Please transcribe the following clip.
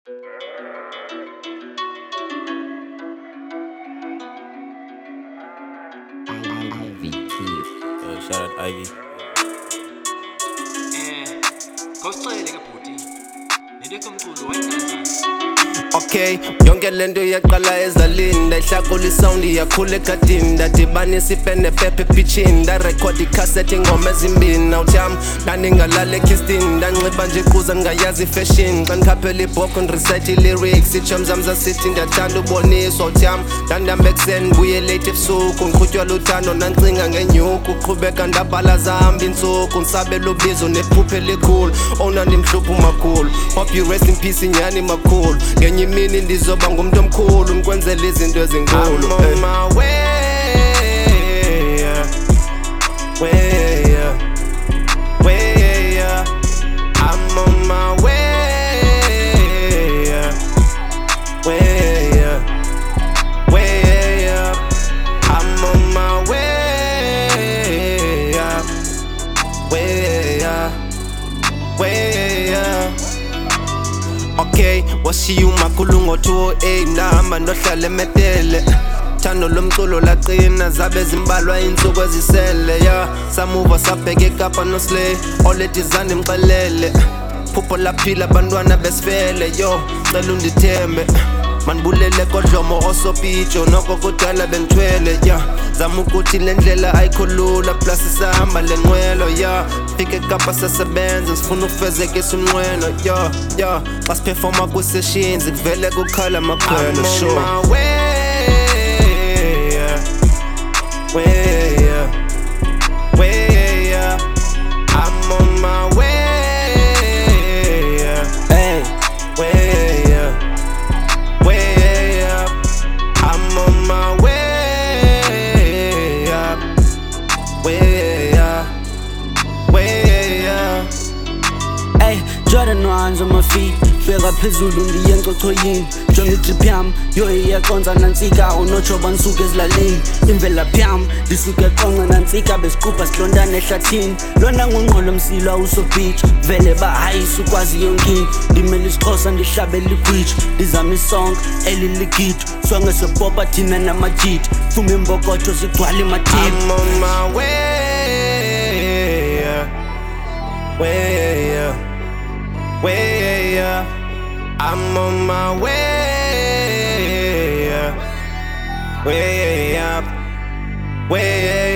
Ivy Keith. Yo, shout out Ivy. Kawusicele ke bhuti. Nidekho umculo wayenganjani? Okay, yonke lento yaqala ezalini ndayihlakula isound yakhula egadini ndadibanisa ipene nephepha epitchini ndarekhodi icassette ingoma ezimbini nawutyam ndandingalala ekistini ndanxiba nje iquza ndingayazi ifashion xa ndikhaphela ibhoko ndirecite i-lyrics iitshomi zam zasithi ndiyathanda uboniswa utyam ndandihamba ekuseni ndibuye late ebusuku ndiqhutywa luthando ndancinga ngenyuku uqhubeka ndabhala zahamba iintsuku ndisabela ubizo nephupha elikhulu owuna ndimhlupha umakhulu hope you rest in peace inyani makhulu ngenye imini ndizoba ngumuntu omkhulu ndikwenzela izinto ezinkulu. I'm on my way, way, way, I'm on my way, way, way, I'm on my way, way, way. Okay, washiya umakhulu ngo-208 nahamba ndohlala emetele thando lomculo laqina zabe zimbalwa insuku ezisele ya samuva sabheka eKapa noSlay oledizani mxelele phupho laphila abantwana besifele yo cela undithembe manibulele kodlomo osopitsho noko kudala bengithwele ya zama ukuthi le ndlela ayikho lula plus isahamba le nqwelo ya fike eKapa sesebenza sifuna ukufezekisa unqwelo ya xa siphefoma kwi-sessions kuvele kukhala amakhwelo sure. I'm on my way, way, way, I'm on my way, hey, way, way, I'm on my way, way, way. Ay, Jordan ones on my feet fika phezulu ndiye engcochoyini jonga idrip yam yo iyaconza nansika unotshoba ndisuke ezilalini imvelaphi yam ndisuke qonqa nansika besiqupha silondana ehlathini lona ngungqolo msilo awusobhitsha vele bahayisa ukwazi yonkini ndimele isixhosa ndihlabela igwitsha ndizama isonke eliligitsho songesopopa thina namajita fume imbokotho zigcwala imatini. I'm on my way, way, way, I'm on my way, way, way.